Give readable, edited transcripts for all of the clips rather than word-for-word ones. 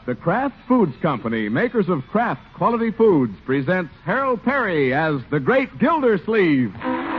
The Kraft Foods Company, makers of Kraft Quality Foods, presents Harold Perry as the Great Gildersleeve.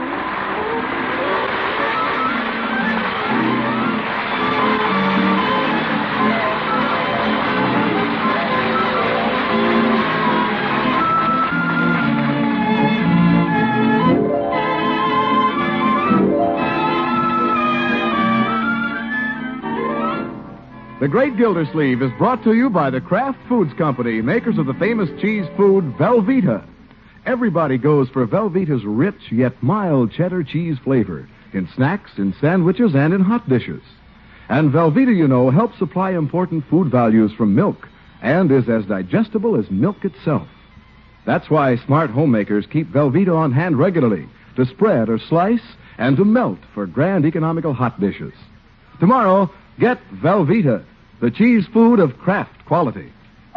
The Great Gildersleeve is brought to you by the Kraft Foods Company, makers of the famous cheese food Velveeta. Everybody goes for Velveeta's rich yet mild cheddar cheese flavor in snacks, in sandwiches, and in hot dishes. And Velveeta, you know, helps supply important food values from milk and is as digestible as milk itself. That's why smart homemakers keep Velveeta on hand regularly to spread or slice and to melt for grand economical hot dishes. Tomorrow, get Velveeta, the cheese food of Kraft quality.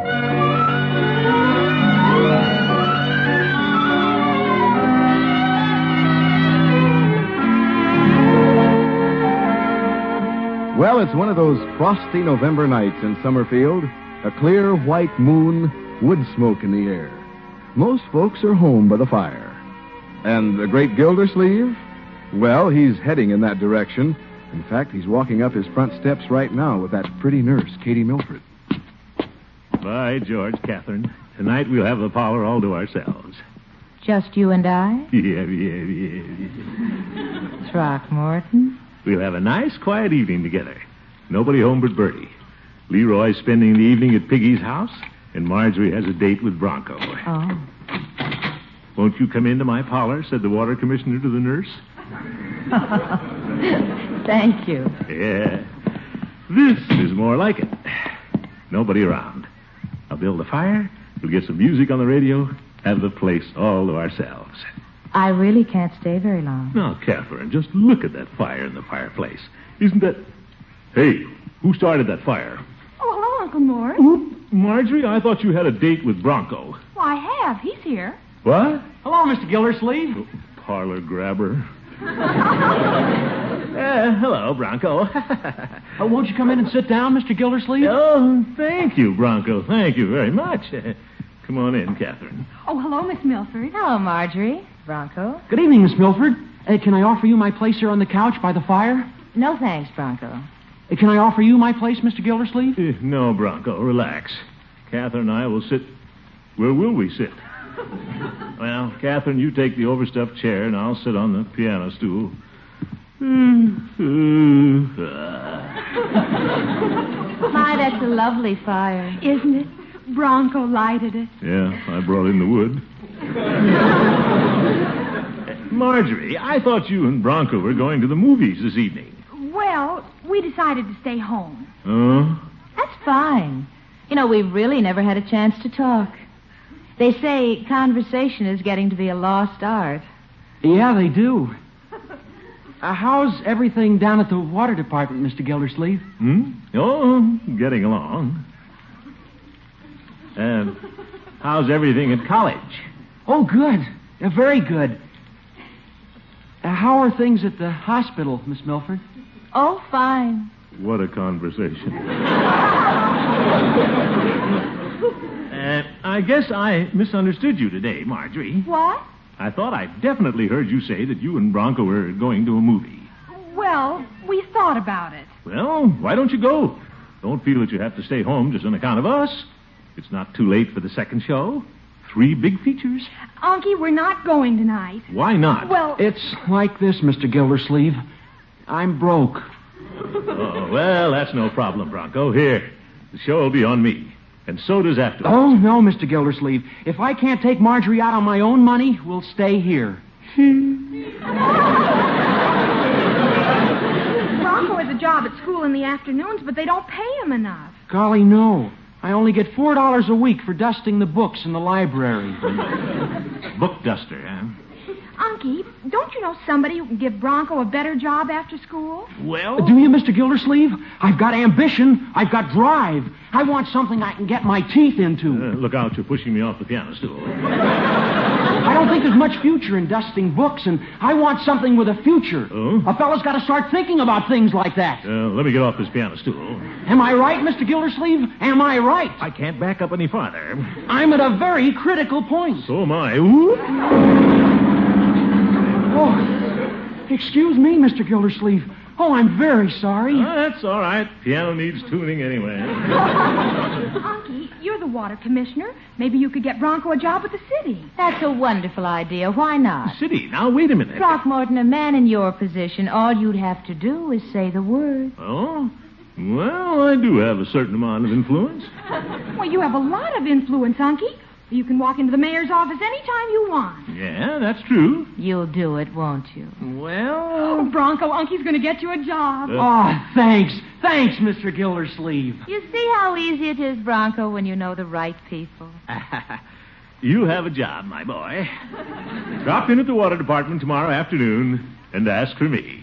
Well, it's one of those frosty November nights in Summerfield. A clear white moon, wood smoke in the air. Most folks are home by the fire. And the Great Gildersleeve? Well, he's heading in that direction. In fact, he's walking up his front steps right now with that pretty nurse, Katie Milford. By George, Catherine. Tonight we'll have the parlor all to ourselves. Just you and I? Yeah. Throckmorton? We'll have a nice, quiet evening together. Nobody home but Bertie. Leroy's spending the evening at Piggy's house, and Marjorie has a date with Bronco. Oh. Won't you come into my parlor, said the water commissioner to the nurse. Thank you. Yeah. This is more like it. Nobody around. I'll build a fire. We'll get some music on the radio. Have the place all to ourselves. I really can't stay very long. Now, Catherine, just look at that fire in the fireplace. Isn't that... Hey, who started that fire? Oh, hello, Uncle Mort. Marjorie, I thought you had a date with Bronco. Well, I have. He's here. What? Hello, Mr. Gildersleeve. Parlor grabber. Hello, Bronco. Won't you come in and sit down, Mr. Gildersleeve? Oh, thank you, Bronco. Thank you very much. Come on in, Catherine. Oh, hello, Miss Milford. Hello, Marjorie. Bronco. Good evening, Miss Milford. Can I offer you my place here on the couch by the fire? No thanks, Bronco. Can I offer you my place, Mr. Gildersleeve? No, Bronco, relax. Catherine and I will sit... Where will we sit? Well, Catherine, you take the overstuffed chair, and I'll sit on the piano stool. My, that's a lovely fire. Isn't it? Bronco lighted it. Yeah, I brought in the wood. Marjorie, I thought you and Bronco were going to the movies this evening. Well, we decided to stay home. Oh? That's fine. You know, we've really never had a chance to talk. They say conversation is getting to be a lost art. Yeah, they do. How's everything down at the water department, Mr. Gildersleeve? Oh, getting along. How's everything at college? Oh, good. Very good. How are things at the hospital, Miss Milford? Oh, fine. What a conversation. I guess I misunderstood you today, Marjorie. What? I thought I definitely heard you say that you and Bronco were going to a movie. Well, we thought about it. Well, why don't you go? Don't feel that you have to stay home just on account of us. It's not too late for the second show. 3 big features. Unky, we're not going tonight. Why not? Well... It's like this, Mr. Gildersleeve. I'm broke. Oh, well, that's no problem, Bronco. Here, the show will be on me. And so does afterwards. Oh, no, Mr. Gildersleeve. If I can't take Marjorie out on my own money, we'll stay here. Bronco has a job at school in the afternoons, but they don't pay him enough. Golly, no. I only get $4 a week for dusting the books in the library. Book duster, huh? Unky, don't you know somebody who can give Bronco a better job after school? Well... Do you, Mr. Gildersleeve? I've got ambition. I've got drive. I want something I can get my teeth into. Look out, you're pushing me off the piano stool. I don't think there's much future in dusting books, and I want something with a future. Oh? A fella's got to start thinking about things like that. Let me get off this piano stool. Am I right, Mr. Gildersleeve? Am I right? I can't back up any farther. I'm at a very critical point. So am I. Ooh. Oh, excuse me, Mr. Gildersleeve. Oh, I'm very sorry. That's all right. Piano needs tuning anyway. Unky, you're the water commissioner. Maybe you could get Bronco a job with the city. That's a wonderful idea. Why not? City, now wait a minute. Throckmorton, a man in your position, all you'd have to do is say the word. Oh? Well, I do have a certain amount of influence. Well, you have a lot of influence, Unky. You can walk into the mayor's office anytime you want. Yeah, that's true. You'll do it, won't you? Well... Oh, Bronco, Unky's going to get you a job. Oh, thanks. Thanks, Mr. Gildersleeve. You see how easy it is, Bronco, when you know the right people. You have a job, my boy. Drop in at the water department tomorrow afternoon and ask for me.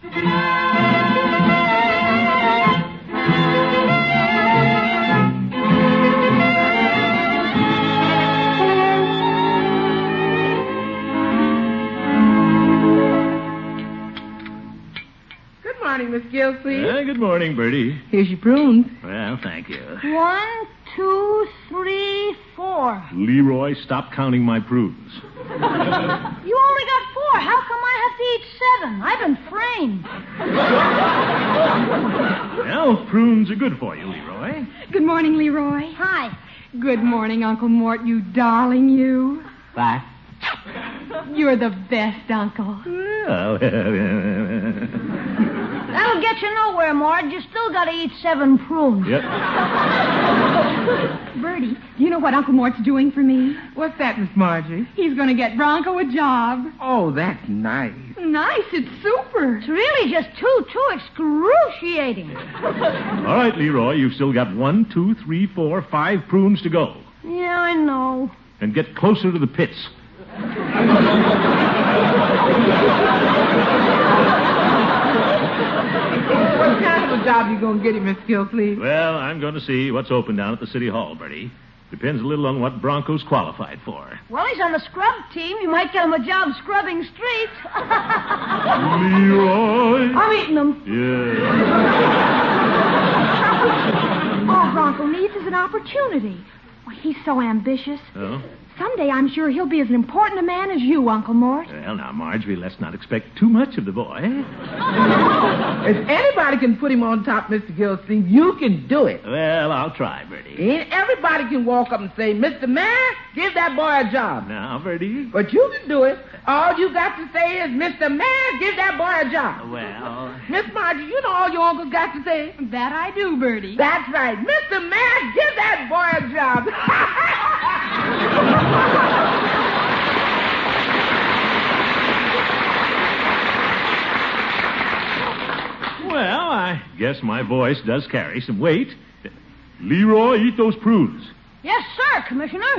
Good morning, Miss Gilsleeve. Good morning, Bertie. Here's your prunes. Well, thank you. 1, 2, 3, 4. Leroy, stop counting my prunes. You only got 4. How come I have to eat 7? I've been framed. Well, prunes are good for you, Leroy. Good morning, Leroy. Hi. Good morning, Uncle Mort, you darling you. Bye. You're the best, Uncle. Well, That'll get you nowhere, Mort. You still got to eat 7 prunes. Yep. Bertie, do you know what Uncle Mort's doing for me? What's that, Miss Marjorie? He's going to get Bronco a job. Oh, that's nice. Nice, it's super. It's really just too excruciating. All right, Leroy, you've still got 1, 2, 3, 4, 5 prunes to go. Yeah, I know. And get closer to the pits. What kind of a job you going to get him, Miss Gilsleeve? Well, I'm going to see what's open down at the city hall, Bertie. Depends a little on what Bronco's qualified for. Well, he's on the scrub team. You might get him a job scrubbing streets. Leroy. I'm eating them. Yeah. All Bronco needs is an opportunity. Well, he's so ambitious. Oh? Someday I'm sure he'll be as important a man as you, Uncle Mort. Well, now, Marjorie, let's not expect too much of the boy. If anybody can put him on top, Mr. Gilsleeve, you can do it. Well, I'll try, Bertie. And everybody can walk up and say, Mr. Mayor, give that boy a job. Now, Bertie. But you can do it. All you got to say is, Mr. Mayor, give that boy a job. Well... Miss Marjorie, you know all your uncles got to say? That I do, Bertie. That's right. Mr. Mayor, give that boy a job. Well, I guess my voice does carry some weight. Leroy, eat those prunes. Yes, sir, Commissioner.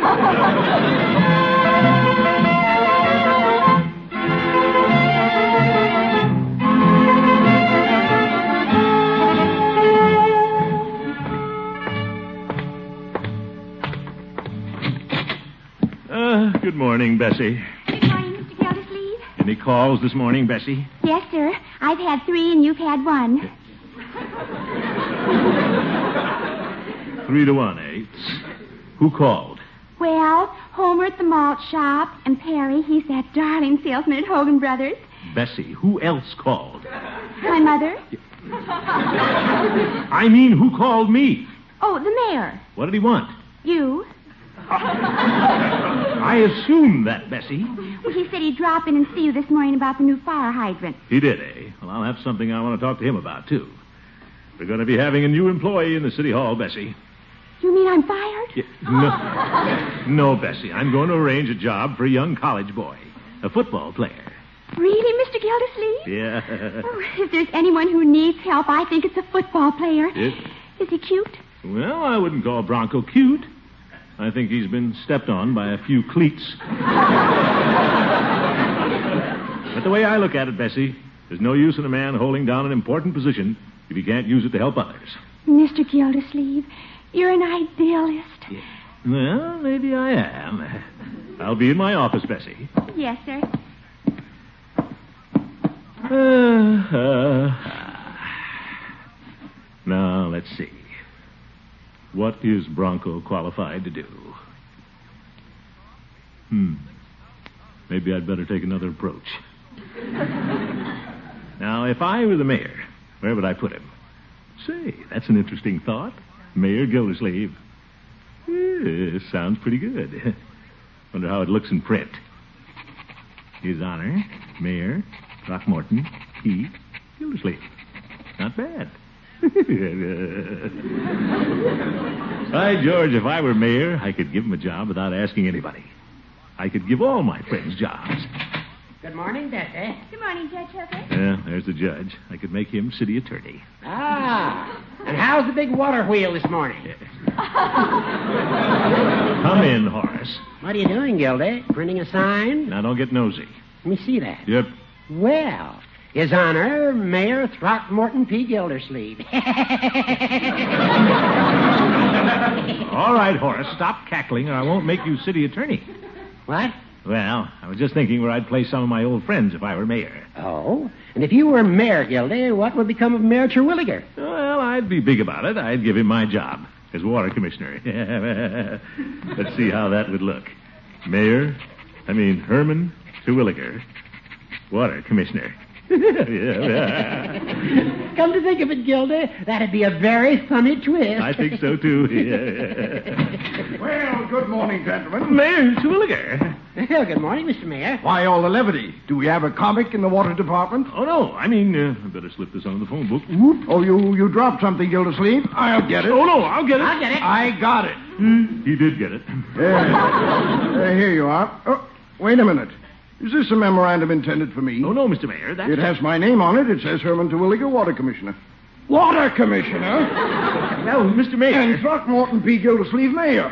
Good morning, Bessie. Good morning, Mr. Gildersleeve. Any calls this morning, Bessie? Yes, sir. I've had 3 and you've had 1. 3 to 1, eh? Who called? Well, Homer at the malt shop, and Perry, he's that darling salesman at Hogan Brothers. Bessie, who else called? My mother. I mean, who called me? Oh, the mayor. What did he want? You. I assumed that, Bessie. Well, he said he'd drop in and see you this morning about the new fire hydrant. He did, eh? Well, I'll have something I want to talk to him about, too. We're going to be having a new employee in the city hall, Bessie. You mean I'm fired? No, Bessie. I'm going to arrange a job for a young college boy, a football player. Really, Mr. Gildersleeve? Yeah. Oh, if there's anyone who needs help, I think it's a football player. Yes? Is he cute? Well, I wouldn't call Bronco cute. I think he's been stepped on by a few cleats. But the way I look at it, Bessie, there's no use in a man holding down an important position if he can't use it to help others. Mr. Gildersleeve, you're an idealist. Yeah. Well, maybe I am. I'll be in my office, Bessie. Yes, sir. Now, let's see. What is Bronco qualified to do? Maybe I'd better take another approach. Now, if I were the mayor, where would I put him? Say, that's an interesting thought. Mayor Gildersleeve. Sounds pretty good. Wonder how it looks in print. His Honor, Mayor Throckmorton P. Gildersleeve. Not bad. By George, if I were mayor, I could give him a job without asking anybody. I could give all my friends jobs. Good morning, Bessie. Good morning, Judge Hooker. Yeah, there's the judge. I could make him city attorney. Ah, and how's the big water wheel this morning? Come in, Horace. What are you doing, Gildy? Printing a sign? Now, don't get nosy. Let me see that. Yep. Well, His Honor, Mayor Throckmorton P. Gildersleeve. All right, Horace, stop cackling or I won't make you city attorney. What? Well, I was just thinking where I'd place some of my old friends if I were mayor. Oh? And if you were mayor, Gildy, what would become of Mayor Terwilliger? Well, I'd be big about it. I'd give him my job as water commissioner. Let's see how that would look. Herman Terwilliger, water commissioner. Come to think of it, Gildy, that'd be a very funny twist. I think so, too. Well, good morning, gentlemen. Mayor Terwilliger. Well, good morning, Mr. Mayor. Why all the levity? Do we have a comic in the water department? Oh, no. I better slip this on the phone book. Oh, you dropped something, Gildersleeve. I'll get it. Oh, no, I'll get it. I'll get it. I got it. He did get it. Here you are. Oh, wait a minute. Is this a memorandum intended for me? Oh, no, Mr. Mayor. That's... It has my name on it. It says Herman Terwilliger, Water Commissioner. Water Commissioner? Well, Mr. Mayor. And Throckmorton P. Gildersleeve, Mayor.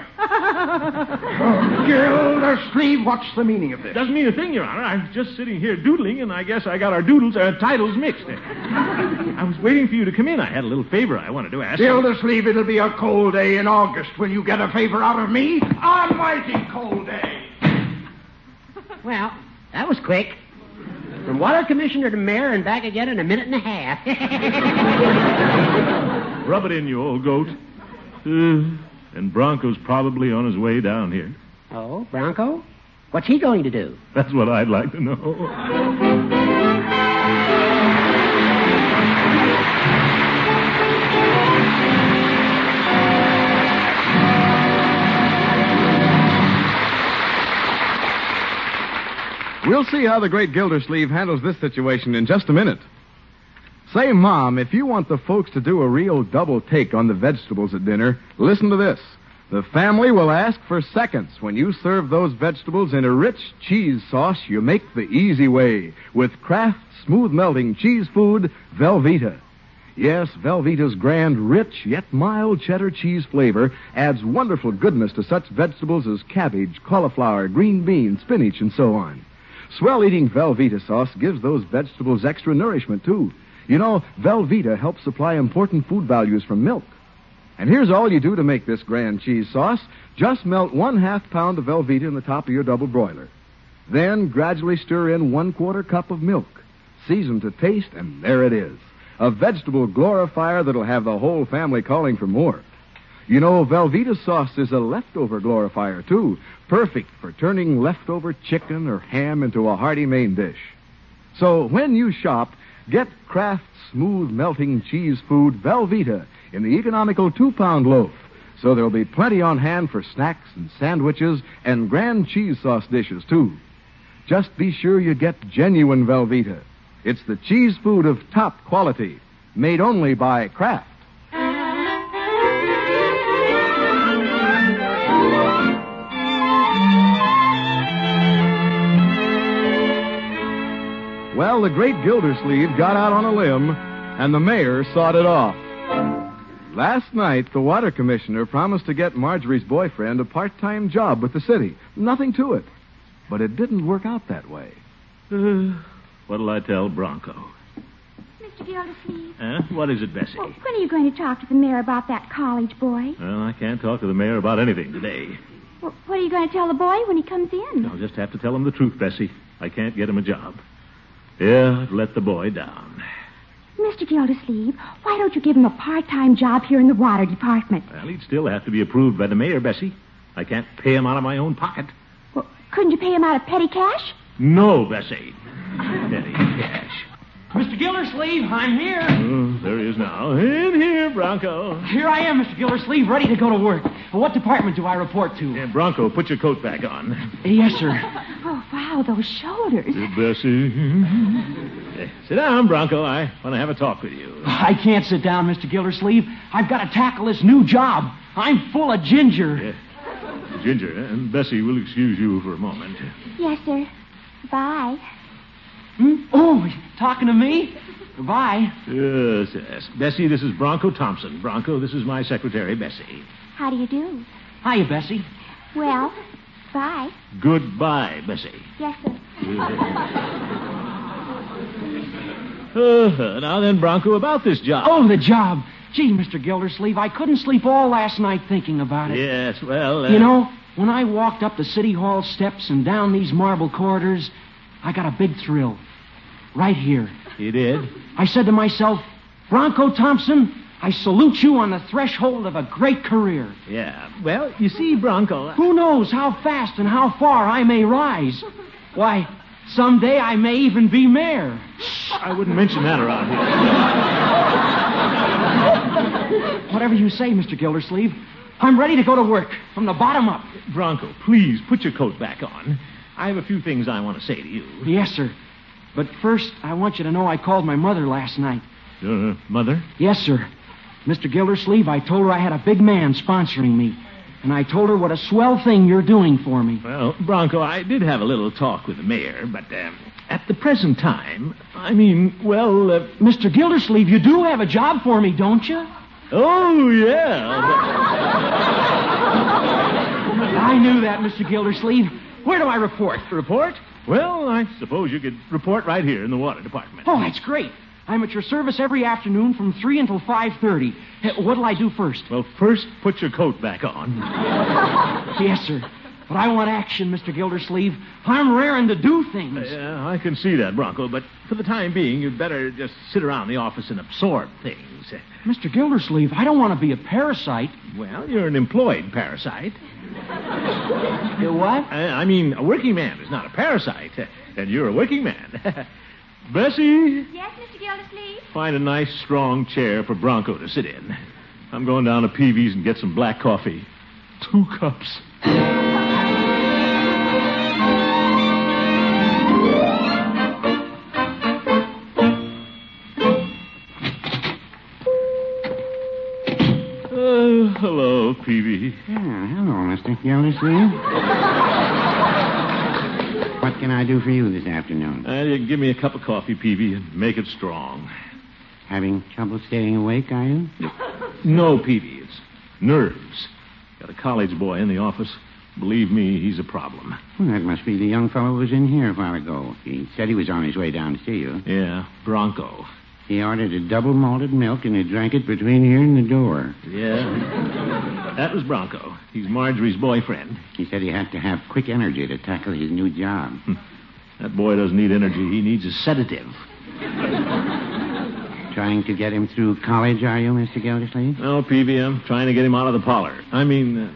Gildersleeve, what's the meaning of this? Doesn't mean a thing, Your Honor. I'm just sitting here doodling, and I guess I got our titles mixed. I was waiting for you to come in. I had a little favor I wanted to ask. Gildersleeve, it'll be a cold day in August when you get a favor out of me. A mighty cold day. Well, that was quick. From water commissioner to mayor and back again in a minute and a half. Rub it in, you old goat. And Bronco's probably on his way down here. Oh, Bronco? What's he going to do? That's what I'd like to know. We'll see how the great Gildersleeve handles this situation in just a minute. Say, Mom, if you want the folks to do a real double take on the vegetables at dinner, listen to this. The family will ask for seconds when you serve those vegetables in a rich cheese sauce you make the easy way with Kraft smooth-melting cheese food, Velveeta. Yes, Velveeta's grand, rich, yet mild cheddar cheese flavor adds wonderful goodness to such vegetables as cabbage, cauliflower, green beans, spinach, and so on. Swell-eating Velveeta sauce gives those vegetables extra nourishment, too. You know, Velveeta helps supply important food values from milk. And here's all you do to make this grand cheese sauce. Just melt 1/2 pound of Velveeta in the top of your double broiler. Then gradually stir in 1/4 cup of milk. Season to taste, and there it is. A vegetable glorifier that'll have the whole family calling for more. You know, Velveeta sauce is a leftover glorifier, too. Perfect for turning leftover chicken or ham into a hearty main dish. So when you shop, get Kraft smooth melting cheese food Velveeta in the economical 2-pound loaf. So there'll be plenty on hand for snacks and sandwiches and grand cheese sauce dishes, too. Just be sure you get genuine Velveeta. It's the cheese food of top quality, made only by Kraft. Well, the great Gildersleeve got out on a limb, and the mayor sawed it off. Last night, the water commissioner promised to get Marjorie's boyfriend a part-time job with the city. Nothing to it. But it didn't work out that way. What'll I tell Bronco? Mr. Gildersleeve. What is it, Bessie? Well, when are you going to talk to the mayor about that college boy? Well, I can't talk to the mayor about anything today. Well, what are you going to tell the boy when he comes in? I'll just have to tell him the truth, Bessie. I can't get him a job. Yeah, I've let the boy down. Mr. Gildersleeve, why don't you give him a part-time job here in the water department? Well, he'd still have to be approved by the mayor, Bessie. I can't pay him out of my own pocket. Well, couldn't you pay him out of petty cash? No, Bessie. Petty cash. Mr. Gildersleeve, I'm here. Oh, there he is now. In here, Bronco. Here I am, Mr. Gildersleeve, ready to go to work. What department do I report to? Yeah, Bronco, put your coat back on. Yes, sir. Oh, wow, those shoulders. Bessie. Sit down, Bronco. I want to have a talk with you. I can't sit down, Mr. Gildersleeve. I've got to tackle this new job. I'm full of ginger. Yeah. Ginger, and Bessie will excuse you for a moment. Yes, sir. Bye. Oh, talking to me? Goodbye. Yes. Bessie, this is Bronco Thompson. Bronco, this is my secretary, Bessie. How do you do? Hiya, Bessie. Well, bye. Goodbye, Bessie. Yes, sir. Now then, Bronco, about this job. Oh, the job. Gee, Mr. Gildersleeve, I couldn't sleep all last night thinking about it. Yes, well... You know, when I walked up the City Hall steps and down these marble corridors, I got a big thrill. Right here. You did? I said to myself, Bronco Thompson, I salute you on the threshold of a great career. Yeah. Well, you see, Bronco... Who knows how fast and how far I may rise? Why, someday I may even be mayor. I wouldn't mention that around here. Whatever you say, Mr. Gildersleeve. I'm ready to go to work, from the bottom up. Bronco, please put your coat back on. I have a few things I want to say to you. Yes, sir. But first, I want you to know I called my mother last night. Your mother? Yes, sir. Mr. Gildersleeve, I told her I had a big man sponsoring me. And I told her what a swell thing you're doing for me. Well, Bronco, I did have a little talk with the mayor, but at the present time, I mean, well... Mr. Gildersleeve, you do have a job for me, don't you? Oh, yeah. I knew that, Mr. Gildersleeve. Where do I report? Report? Well, I suppose you could report right here in the water department. Oh, that's great. I'm at your service every afternoon from 3 until 5:30. What'll I do first? Well, first, put your coat back on. Yes, sir. But I want action, Mr. Gildersleeve. I'm raring to do things. Yeah, I can see that, Bronco, but for the time being, you'd better just sit around the office and absorb things. Mr. Gildersleeve, I don't want to be a parasite. Well, you're an employed parasite. You what? I mean, a working man is not a parasite, and you're a working man. Bessie? Yes, Mr. Gildersleeve? Find a nice, strong chair for Bronco to sit in. I'm going down to Peavy's and get some black coffee. 2 cups. Hello, Peavy. Hello, Mr. Gildersleeve. What can I do for you this afternoon? You can give me a cup of coffee, Peavy, and make it strong. Having trouble staying awake, are you? No, Peavy, it's nerves. Got a college boy in the office. Believe me, he's a problem. Well, that must be the young fellow who was in here a while ago. He said he was on his way down to see you. Yeah, Bronco. He ordered a double malted milk, and he drank it between here and the door. Yeah. That was Bronco. He's Marjorie's boyfriend. He said he had to have quick energy to tackle his new job. That boy doesn't need energy. He needs a sedative. Trying to get him through college, are you, Mr. Gildersleeve? No, Peavy, I'm trying to get him out of the parlor. I mean...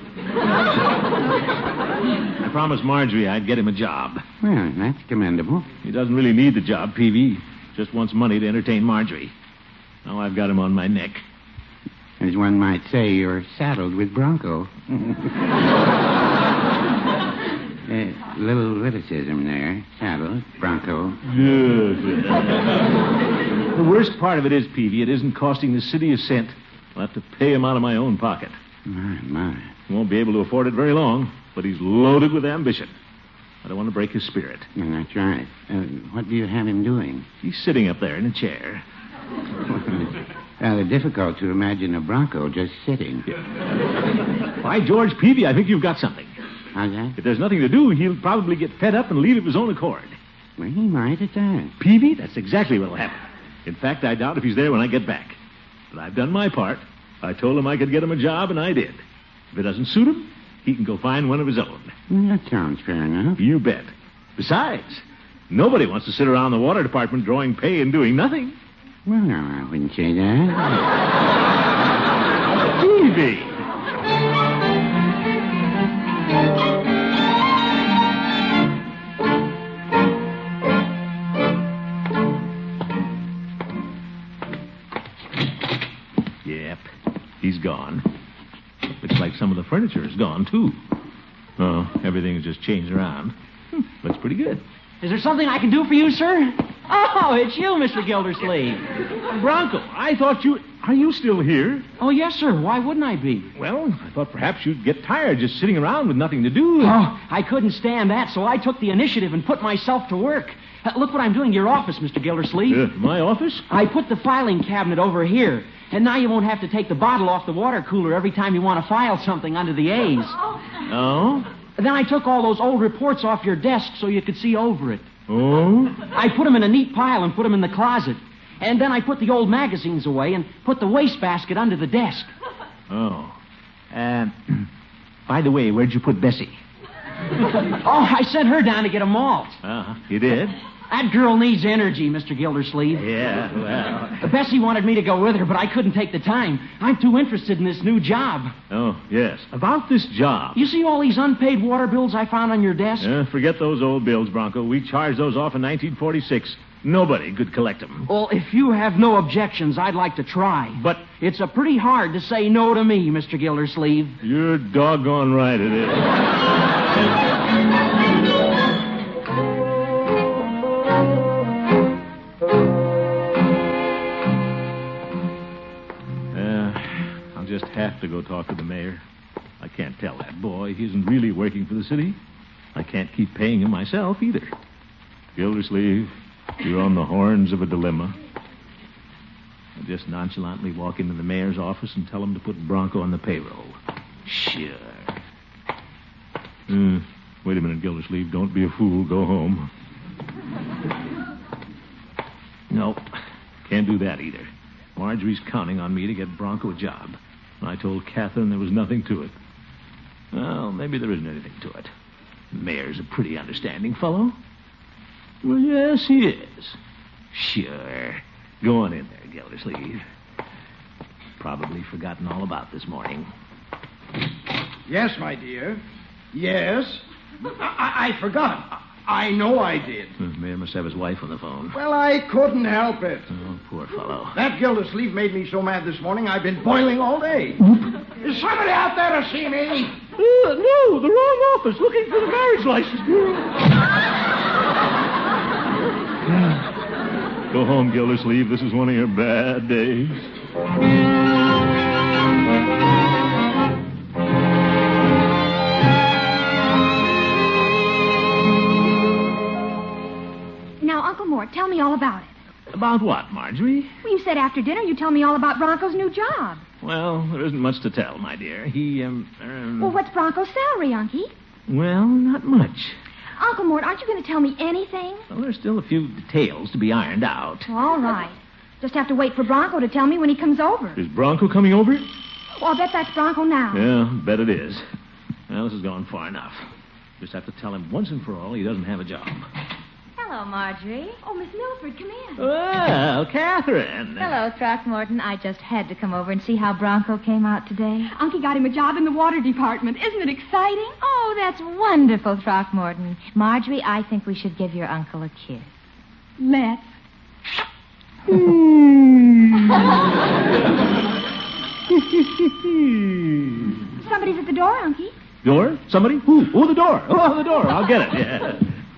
I promised Marjorie I'd get him a job. Well, that's commendable. He doesn't really need the job, Peavy. Just wants money to entertain Marjorie. Now I've got him on my neck. As one might say, you're saddled with Bronco. Little witticism there. Saddle, Bronco. Yes. The worst part of it is, Peavy, it isn't costing the city a cent. I'll have to pay him out of my own pocket. My. He won't be able to afford it very long, but he's loaded with ambition. I don't want to break his spirit. That's right. What do you have him doing? He's sitting up there in a chair. Rather difficult to imagine a Bronco just sitting. By George, Peavy, I think you've got something. How's that? If there's nothing to do, he'll probably get fed up and leave of his own accord. Well, he might at that. Peavy, that's exactly what'll happen. In fact, I doubt if he's there when I get back. But I've done my part. I told him I could get him a job, and I did. If it doesn't suit him, he can go find one of his own. That sounds fair enough. You bet. Besides, nobody wants to sit around the water department drawing pay and doing nothing. Well, no, I wouldn't say that. TV. Yep, he's gone. Looks like some of the furniture is gone, too. Oh, everything has just changed around. Looks pretty good. Is there something I can do for you, sir? Oh, it's you, Mr. Gildersleeve. Bronco, I thought you... Are you still here? Oh, yes, sir. Why wouldn't I be? Well, I thought perhaps you'd get tired just sitting around with nothing to do. Oh, I couldn't stand that, so I took the initiative and put myself to work. Look what I'm doing in your office, Mr. Gildersleeve. My office? I put the filing cabinet over here, and now you won't have to take the bottle off the water cooler every time you want to file something under the A's. Oh? Then I took all those old reports off your desk so you could see over it. Oh? I put them in a neat pile and put them in the closet. And then I put the old magazines away and put the wastebasket under the desk. Oh. By the way, where'd you put Bessie? Oh, I sent her down to get a malt. You did? That girl needs energy, Mr. Gildersleeve. Yeah, well... Bessie wanted me to go with her, but I couldn't take the time. I'm too interested in this new job. Oh, yes. About this job. You see all these unpaid water bills I found on your desk? Forget those old bills, Bronco. We charged those off in 1946. Nobody could collect them. Well, if you have no objections, I'd like to try. But... It's pretty hard to say no to me, Mr. Gildersleeve. You're doggone right it is. I'll just have to go talk to the mayor. I can't tell that boy he isn't really working for the city. I can't keep paying him myself either. Gildersleeve, you're on the horns of a dilemma. I'll just nonchalantly walk into the mayor's office and tell him to put Bronco on the payroll. Sure. Wait a minute, Gildersleeve. Don't be a fool. Go home. Nope. Can't do that either. Marjorie's counting on me to get Bronco a job. I told Catherine there was nothing to it. Well, maybe there isn't anything to it. The mayor's a pretty understanding fellow. Well, yes, he is. Sure. Go on in there, Gildersleeve. Probably forgotten all about this morning. Yes, my dear. Yes. I forgot. I know I did. The mayor must have his wife on the phone. Well, I couldn't help it. Oh, poor fellow. That Gildersleeve made me so mad this morning, I've been boiling all day. Is somebody out there to see me? No, the wrong office. Looking for the marriage license bureau. Go home, Gildersleeve. This is one of your bad days. Now, Uncle Mort, tell me all about it. About what, Marjorie? Well, you said after dinner you'd tell me all about Bronco's new job. Well, there isn't much to tell, my dear. He, Well, what's Bronco's salary, Unky? Well, not much. Uncle Mort, aren't you going to tell me anything? Well, there's still a few details to be ironed out. All right. Just have to wait for Bronco to tell me when he comes over. Is Bronco coming over? Well, I'll bet that's Bronco now. Yeah, bet it is. Well, this has gone far enough. Just have to tell him once and for all he doesn't have a job. Hello, Marjorie. Oh, Miss Milford, come in. Well, Catherine. Hello, Throckmorton. I just had to come over and see how Bronco came out today. Unky got him a job in the water department. Isn't it exciting? Oh, that's wonderful, Throckmorton. Marjorie, I think we should give your uncle a kiss. Let's. Somebody's at the door, Unky. Door? Somebody? Who? Oh, the door. Oh, the door. I'll get it. Yeah.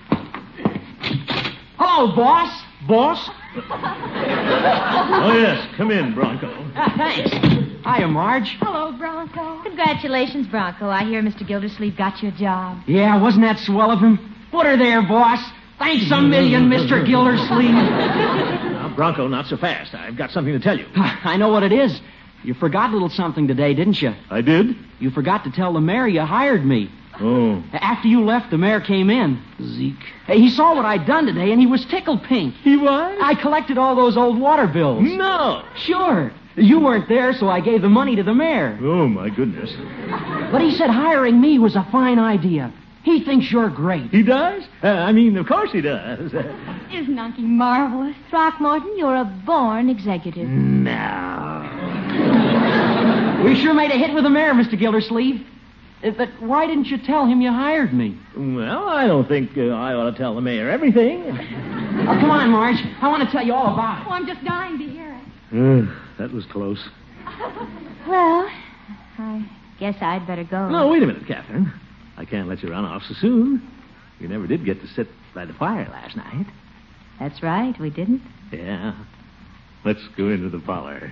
Hello, boss. Boss? Oh, yes. Come in, Bronco. Thanks. Hiya, Marge. Hello, Bronco. Congratulations, Bronco. I hear Mr. Gildersleeve got you a job. Yeah, wasn't that swell of him? Put her there, boss. Thanks a million, Mr. Gildersleeve. Now, Bronco, not so fast. I've got something to tell you. I know what it is. You forgot a little something today, didn't you? I did? You forgot to tell the mayor you hired me. Oh. After you left, the mayor came in. Zeke. He saw what I'd done today, and he was tickled pink. He was? I collected all those old water bills. No. Sure. You weren't there, so I gave the money to the mayor. Oh, my goodness. But he said hiring me was a fine idea. He thinks you're great. He does? Of course he does. Isn't Unky marvelous? Throckmorton, you're a born executive. No. We sure made a hit with the mayor, Mr. Gildersleeve. But why didn't you tell him you hired me? Well, I don't think I ought to tell the mayor everything. Oh, come on, Marge. I want to tell you all about it. Oh, I'm just dying to hear it. That was close. Well, I guess I'd better go. No, wait a minute, Catherine. I can't let you run off so soon. You never did get to sit by the fire last night. That's right, we didn't. Yeah. Let's go into the parlor.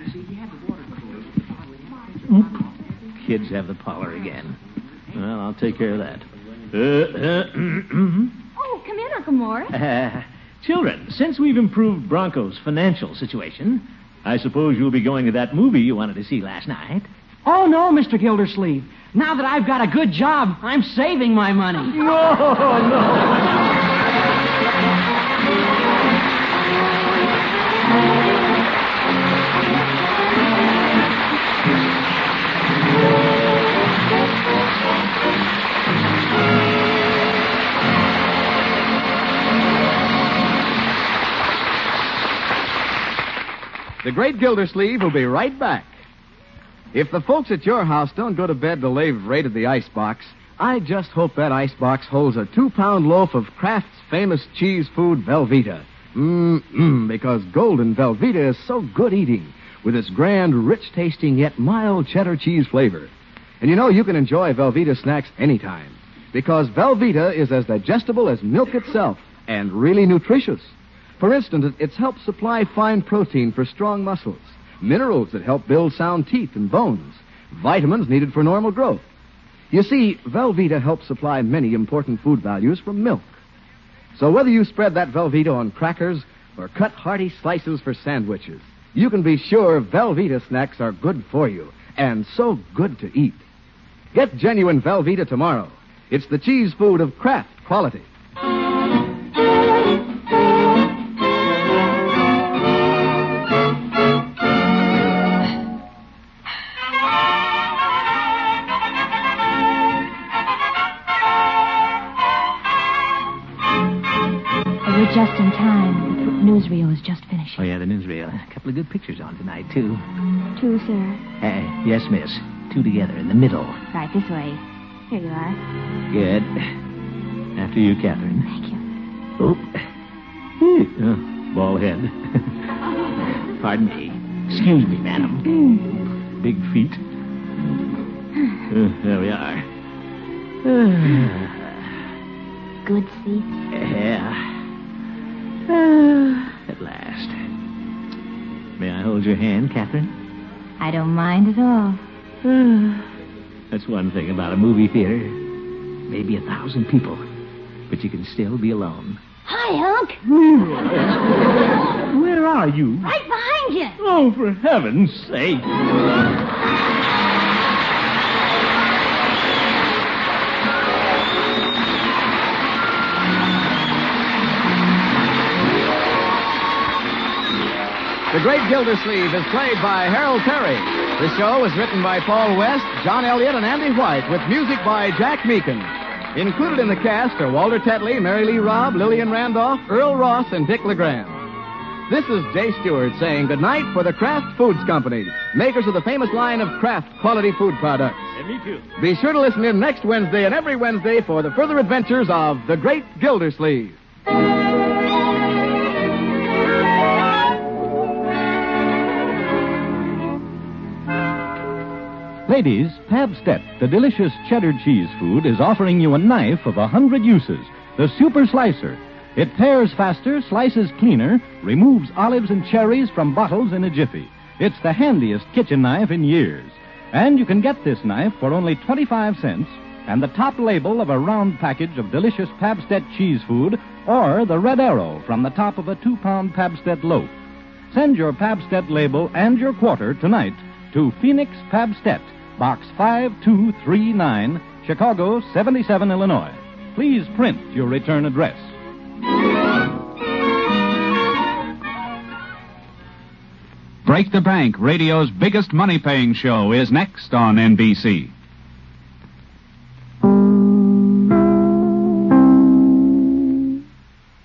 Kids have the parlor again. Well, I'll take care of that. Oh, come in, Uncle Morris. Children, since we've improved Bronco's financial situation, I suppose you'll be going to that movie you wanted to see last night. Oh, no, Mr. Gildersleeve. Now that I've got a good job, I'm saving my money. No. The Great Gildersleeve will be right back. If the folks at your house don't go to bed till they've raided the icebox, I just hope that icebox holds a 2-pound loaf of Kraft's famous cheese food, Velveeta. Because golden Velveeta is so good eating, with its grand, rich-tasting yet mild cheddar cheese flavor. And you know, you can enjoy Velveeta snacks anytime, because Velveeta is as digestible as milk itself, and really nutritious. For instance, it's helped supply fine protein for strong muscles, minerals that help build sound teeth and bones, vitamins needed for normal growth. You see, Velveeta helps supply many important food values from milk. So whether you spread that Velveeta on crackers or cut hearty slices for sandwiches, you can be sure Velveeta snacks are good for you and so good to eat. Get genuine Velveeta tomorrow. It's the cheese food of Kraft quality. We're just in time. The newsreel is just finishing. Oh, yeah, the newsreel. A couple of good pictures on tonight, too. 2, sir. Yes, miss. 2 together in the middle. Right, this way. Here you are. Good. After you, Catherine. Thank you. Oh, bald head. Pardon me. Excuse me, madam. Big feet. There we are. Good seat. Yeah. At last. May I hold your hand, Catherine? I don't mind at all. That's one thing about a movie theater. Maybe 1,000 people, but you can still be alone. Hi, Unc. Where are you? Right behind you. Oh, for heaven's sake. The Great Gildersleeve is played by Harold Perry. The show was written by Paul West, John Elliott, and Andy White, with music by Jack Meakin. Included in the cast are Walter Tetley, Mary Lee Robb, Lillian Randolph, Earl Ross, and Dick LeGrand. This is Jay Stewart saying goodnight for the Kraft Foods Company, makers of the famous line of Kraft quality food products. And me too. Be sure to listen in next Wednesday and every Wednesday for the further adventures of the Great Gildersleeve. Ladies, Pabst-ett, the delicious cheddar cheese food, is offering you a knife of 100 uses, the Super Slicer. It tears faster, slices cleaner, removes olives and cherries from bottles in a jiffy. It's the handiest kitchen knife in years. And you can get this knife for only 25 cents and the top label of a round package of delicious Pabst-ett cheese food or the red arrow from the top of a 2-pound Pabst-ett loaf. Send your Pabst-ett label and your quarter tonight to Phoenix Pabst-ett, Box 5239, Chicago 77, Illinois. Please print your return address. Break the Bank, radio's biggest money-paying show, is next on NBC.